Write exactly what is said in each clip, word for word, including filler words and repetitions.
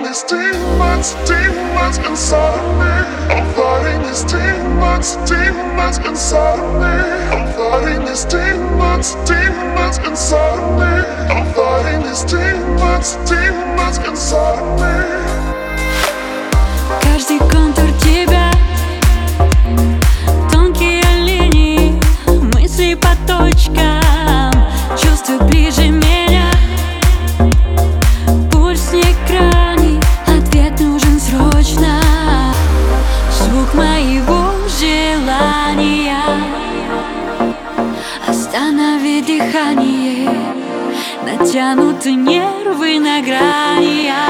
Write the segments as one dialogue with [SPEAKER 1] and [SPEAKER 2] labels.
[SPEAKER 1] fighting these demons, demons inside of me. I'm fighting these demons, demons inside of me. I'm fighting these demons, demons inside of me. I'm fighting these demons, demons inside of me.
[SPEAKER 2] Каждый контур тебя, тонкие линии, мысли по точкам, чувства ближе меня. Пульс не крайний, ответ нужен срочно. Звук моего желания, останови дыхание, натянуты нервы на грани. Я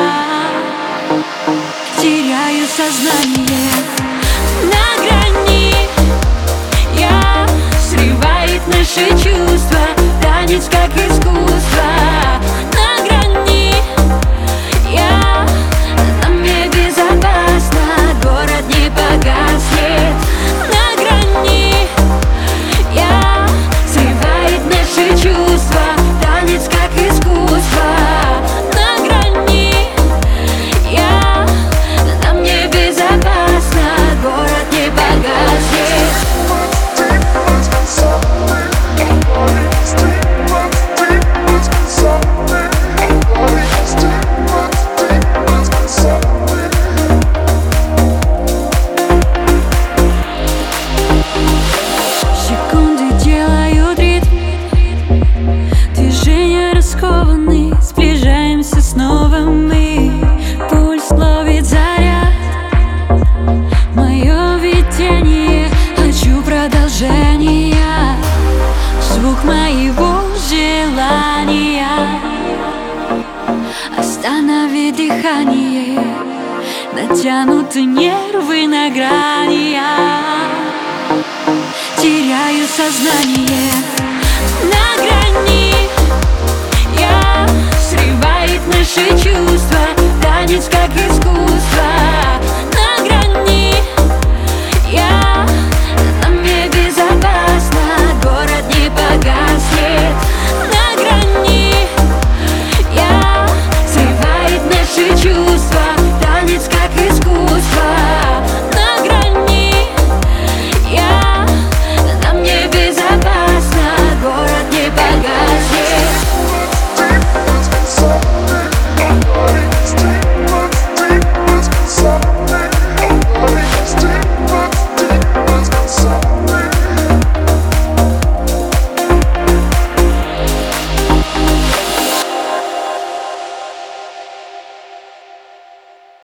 [SPEAKER 2] теряю сознание на грани. Я срывает наши чувства, танец как искусство. На грани я, там мне безопасно, город не погаснет. На грани я, срывает наши чувства, танец как искусство. На грани я, там мне безопасно, город не погаснет. Секунды делают ритм, движения раскованы, сближаемся снова мы. Пульс ловит заряд, мое видение, хочу продолжения. Звук моего желания, останови дыхание, натянуты нервы на грани. Я теряю сознание на грани. Я срывает наши чувства, танец как искусство.